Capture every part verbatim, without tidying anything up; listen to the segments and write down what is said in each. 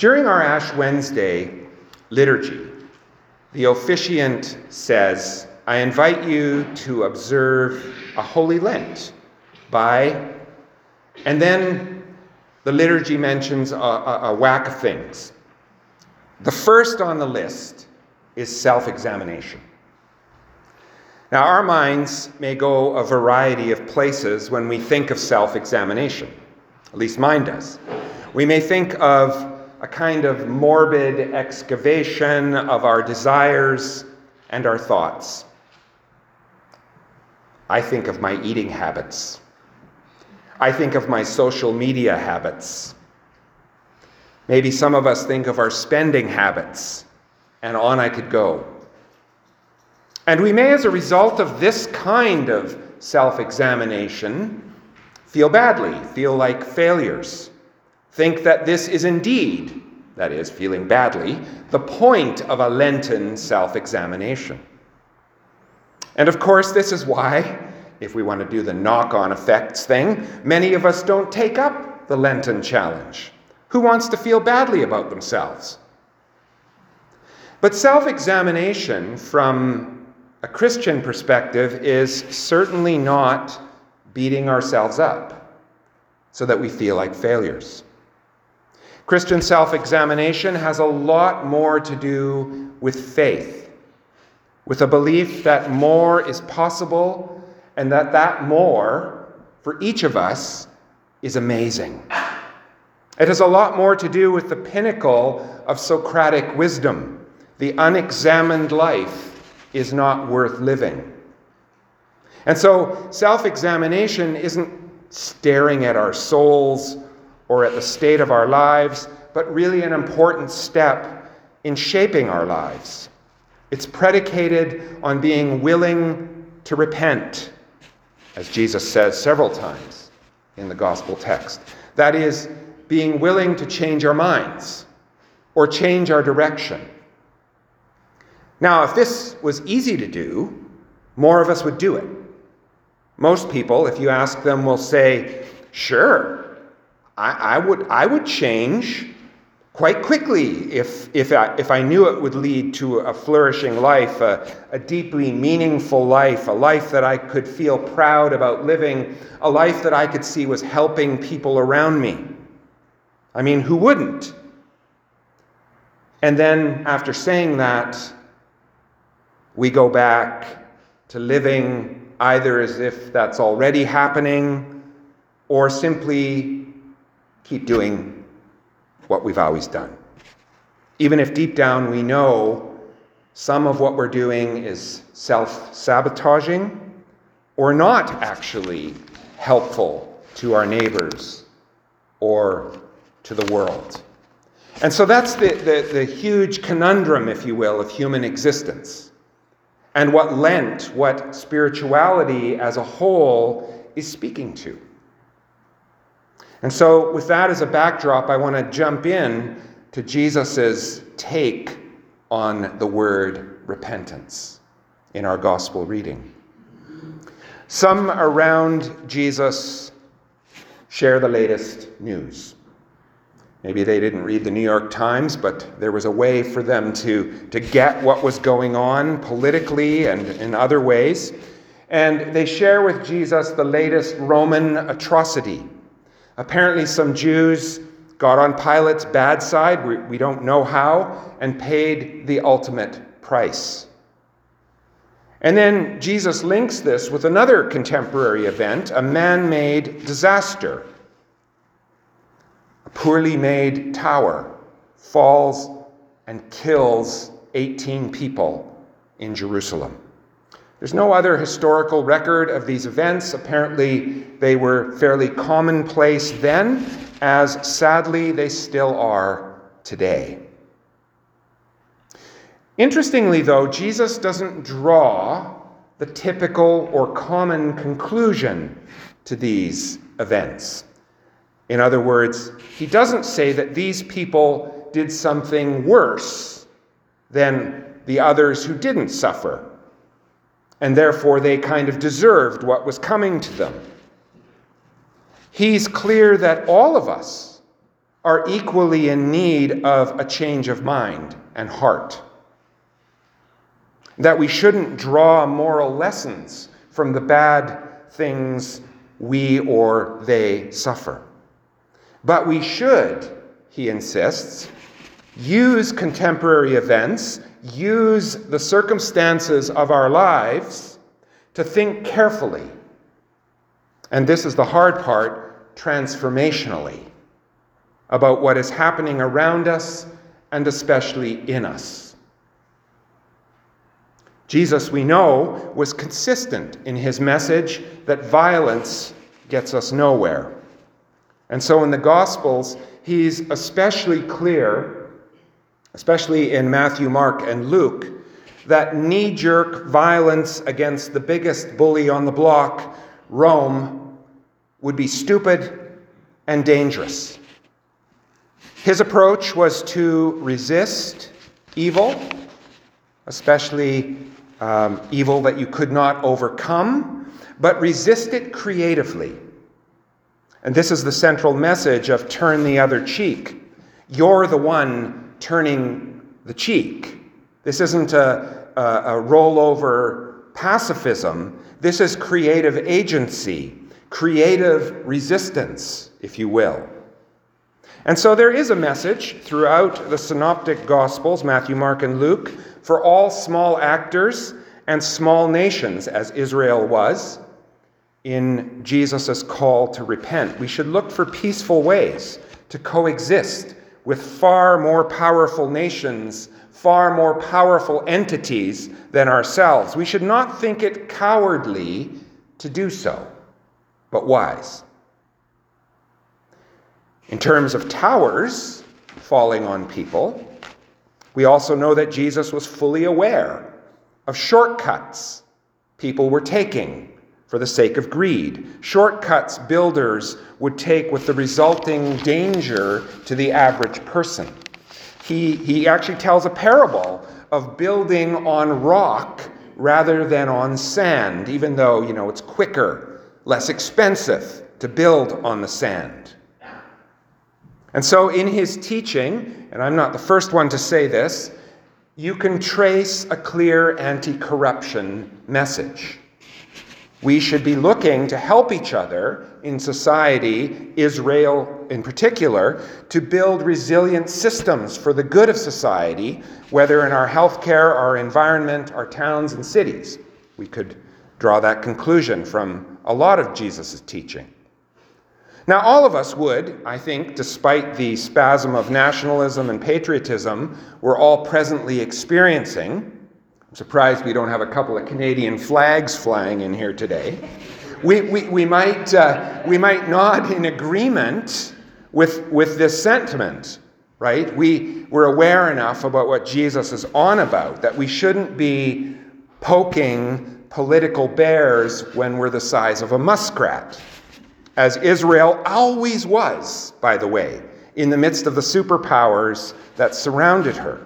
During our Ash Wednesday liturgy, the officiant says, I invite you to observe a Holy Lent by, and then the liturgy mentions a, a, a whack of things. The first on the list is self-examination. Now, our minds may go a variety of places when we think of self-examination. At least mine does. We may think of a kind of morbid excavation of our desires and our thoughts. I think of my eating habits. I think of my social media habits. Maybe some of us think of our spending habits, and on I could go. And we may, as a result of this kind of self-examination, feel badly, feel like failures, think that this is indeed, that is, feeling badly, the point of a Lenten self-examination. And of course, this is why, if we want to do the knock-on effects thing, many of us don't take up the Lenten challenge. Who wants to feel badly about themselves? But self-examination from a Christian perspective is certainly not beating ourselves up so that we feel like failures. Christian self-examination has a lot more to do with faith, with a belief that more is possible and that that more, for each of us, is amazing. It has a lot more to do with the pinnacle of Socratic wisdom. The unexamined life is not worth living. And so self-examination isn't staring at our souls or at the state of our lives, but really an important step in shaping our lives. It's predicated on being willing to repent, as Jesus says several times in the gospel text. That is, being willing to change our minds or change our direction. Now, if this was easy to do, more of us would do it. Most people, if you ask them, will say, sure, I, I would I would change quite quickly if, if, I, if I knew it would lead to a flourishing life, a, a deeply meaningful life, a life that I could feel proud about living, a life that I could see was helping people around me. I mean, who wouldn't? And then after saying that, we go back to living either as if that's already happening or simply keep doing what we've always done. Even if deep down we know some of what we're doing is self-sabotaging or not actually helpful to our neighbors or to the world. And so that's the, the, the huge conundrum, if you will, of human existence. And what Lent, what spirituality as a whole is speaking to. And so with that as a backdrop, I want to jump in to Jesus' take on the word repentance in our gospel reading. Some around Jesus share the latest news. Maybe they didn't read the New York Times, but there was a way for them to, to get what was going on politically and in other ways. And they share with Jesus the latest Roman atrocity. Apparently some Jews got on Pilate's bad side, we, we don't know how, and paid the ultimate price. And then Jesus links this with another contemporary event, a man-made disaster. A poorly made tower falls and kills eighteen people in Jerusalem. There's no other historical record of these events. Apparently, they were fairly commonplace then, as sadly they still are today. Interestingly, though, Jesus doesn't draw the typical or common conclusion to these events. In other words, he doesn't say that these people did something worse than the others who didn't suffer, and therefore they kind of deserved what was coming to them. He's clear that all of us are equally in need of a change of mind and heart. That we shouldn't draw moral lessons from the bad things we or they suffer. But we should, he insists, use contemporary events, use the circumstances of our lives to think carefully. And this is the hard part, transformationally, about what is happening around us and especially in us. Jesus, we know, was consistent in his message that violence gets us nowhere. And so in the Gospels, he's especially clear, especially in Matthew, Mark, and Luke, that knee-jerk violence against the biggest bully on the block, Rome, would be stupid and dangerous. His approach was to resist evil, especially um, evil that you could not overcome, but resist it creatively. And this is the central message of turn the other cheek. You're the one turning the cheek. This isn't a, a, a rollover pacifism. This is creative agency, creative resistance, if you will. And so there is a message throughout the synoptic Gospels, Matthew, Mark, and Luke, for all small actors and small nations, as Israel was, in Jesus' call to repent. We should look for peaceful ways to coexist with far more powerful nations, far more powerful entities than ourselves. We should not think it cowardly to do so, but wise. In terms of towers falling on people, we also know that Jesus was fully aware of shortcuts people were taking for the sake of greed. Shortcuts builders would take with the resulting danger to the average person. He, he actually tells a parable of building on rock rather than on sand, even though, you know, it's quicker, less expensive to build on the sand. And so in his teaching, and I'm not the first one to say this, you can trace a clear anti-corruption message. We should be looking to help each other in society, Israel in particular, to build resilient systems for the good of society, whether in our healthcare, our environment, our towns and cities. We could draw that conclusion from a lot of Jesus' teaching. Now, all of us would, I think, despite the spasm of nationalism and patriotism we're all presently experiencing, I'm surprised we don't have a couple of Canadian flags flying in here today, we, we, we, might, uh, we might nod in agreement with, with this sentiment, right? We, we're aware enough about what Jesus is on about, that we shouldn't be poking political bears when we're the size of a muskrat. As Israel always was, by the way, in the midst of the superpowers that surrounded her.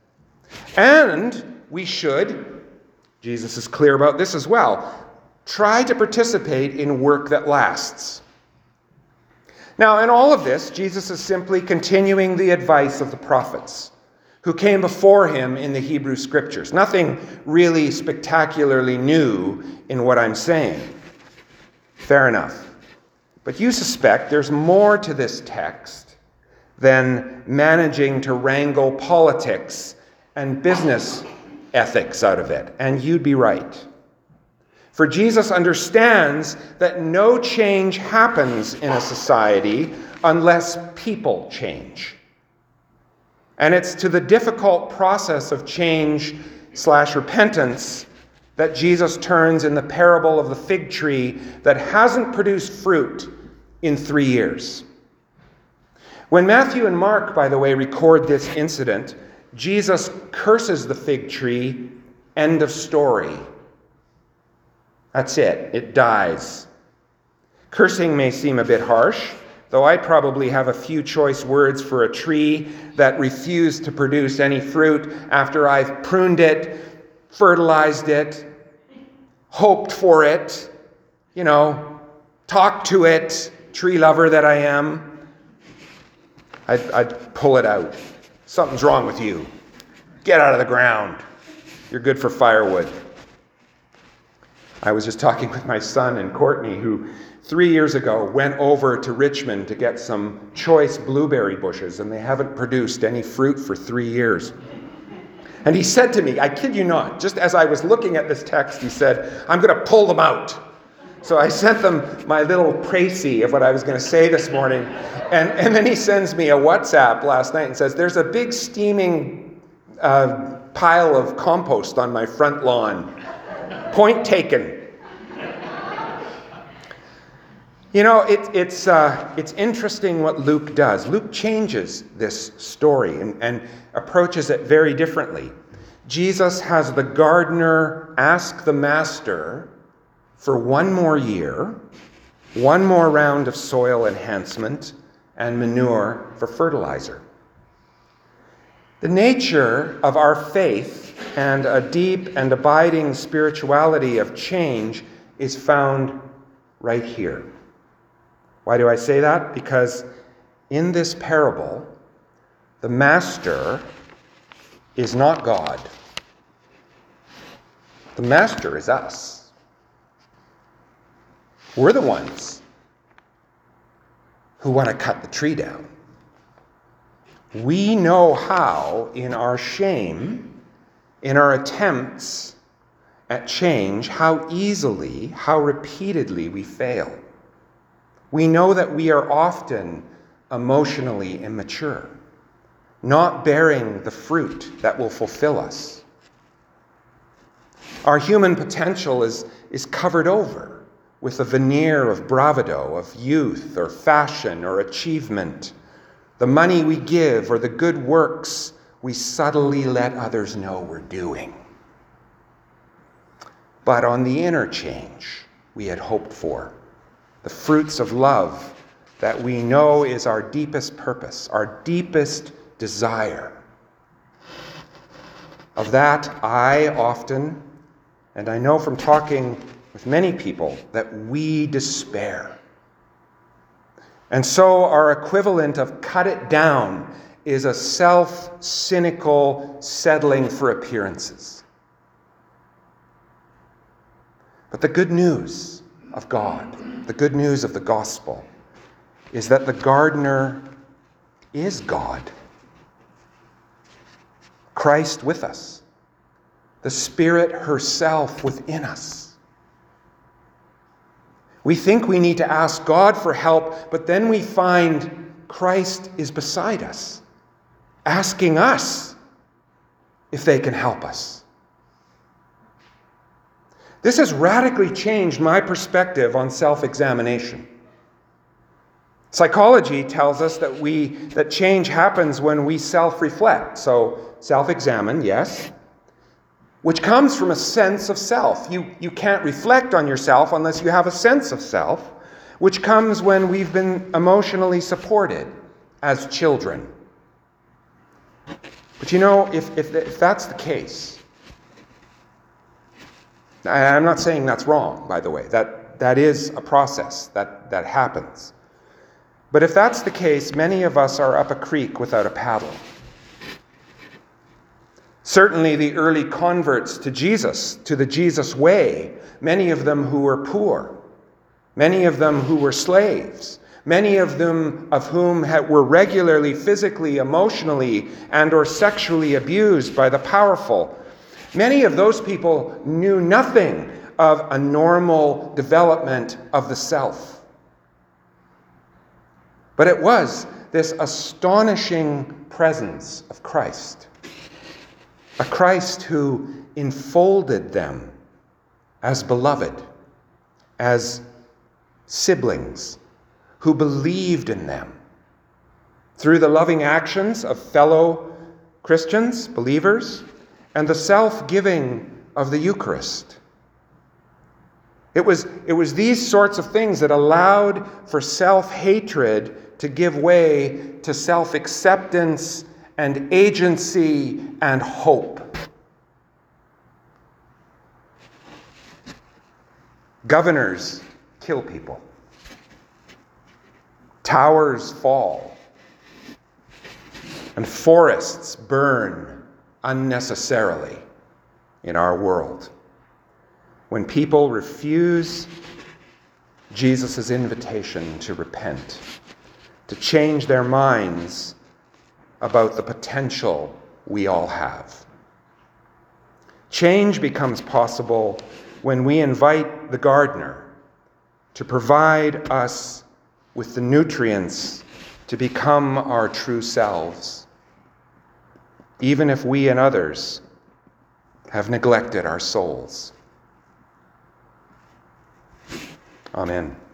And we should, Jesus is clear about this as well, try to participate in work that lasts. Now, in all of this, Jesus is simply continuing the advice of the prophets who came before him in the Hebrew Scriptures. Nothing really spectacularly new in what I'm saying. Fair enough. But you suspect there's more to this text than managing to wrangle politics and business ethics out of it. And you'd be right. For Jesus understands that no change happens in a society unless people change. And it's to the difficult process of change slash repentance that Jesus turns in the parable of the fig tree that hasn't produced fruit in three years. When Matthew and Mark, by the way, record this incident, Jesus curses the fig tree, end of story. That's it. It dies. Cursing may seem a bit harsh, though I probably have a few choice words for a tree that refused to produce any fruit after I've pruned it, fertilized it, hoped for it, you know, talked to it, tree lover that I am. I'd, I'd pull it out. Something's wrong with you. Get out of the ground. You're good for firewood. I was just talking with my son and Courtney, who three years ago went over to Richmond to get some choice blueberry bushes, and they haven't produced any fruit for three years. And he said to me, I kid you not, just as I was looking at this text, he said, I'm going to pull them out. So I sent them my little précis of what I was going to say this morning. And, and then he sends me a WhatsApp last night and says, there's a big steaming uh, pile of compost on my front lawn. Point taken. You know, it, it's, uh, it's interesting what Luke does. Luke changes this story and, and approaches it very differently. Jesus has the gardener ask the master for one more year, one more round of soil enhancement and manure for fertilizer. The nature of our faith and a deep and abiding spirituality of change is found right here. Why do I say that? Because in this parable, the master is not God. The master is us. We're the ones who want to cut the tree down. We know how, in our shame, in our attempts at change, how easily, how repeatedly we fail. We know that we are often emotionally immature, not bearing the fruit that will fulfill us. Our human potential is, is covered over with a veneer of bravado, of youth or fashion or achievement. The money we give or the good works we subtly let others know we're doing. But on the inner change we had hoped for, the fruits of love that we know is our deepest purpose, our deepest desire. Of that, I often, and I know from talking with many people, that we despair. And so our equivalent of cut it down is a self-cynical settling for appearances. But the good news of God, the good news of the gospel, is that the gardener is God. Christ with us. The Spirit herself within us. We think we need to ask God for help, but then we find Christ is beside us, asking us if they can help us. This has radically changed my perspective on self-examination. Psychology tells us that we that change happens when we self-reflect. So self-examine, yes, which comes from a sense of self. You, you can't reflect on yourself unless you have a sense of self, which comes when we've been emotionally supported as children. But you know, if, if, if that's the case, I'm not saying that's wrong, by the way. That, that is a process that, that happens. But if that's the case, many of us are up a creek without a paddle. Certainly the early converts to Jesus, to the Jesus way, many of them who were poor, many of them who were slaves, many of them of whom had, were regularly physically, emotionally, and or sexually abused by the powerful. Many of those people knew nothing of a normal development of the self. But it was this astonishing presence of Christ. A Christ who enfolded them as beloved, as siblings, who believed in them through the loving actions of fellow Christians, believers, and the self-giving of the Eucharist. It was, it was these sorts of things that allowed for self-hatred to give way to self-acceptance and agency and hope. Governors kill people. Towers fall. and forests burn unnecessarily in our world. When people refuse Jesus' invitation to repent, to change their minds about the potential we all have. Change becomes possible when we invite the gardener to provide us with the nutrients to become our true selves, even if we and others have neglected our souls. Amen.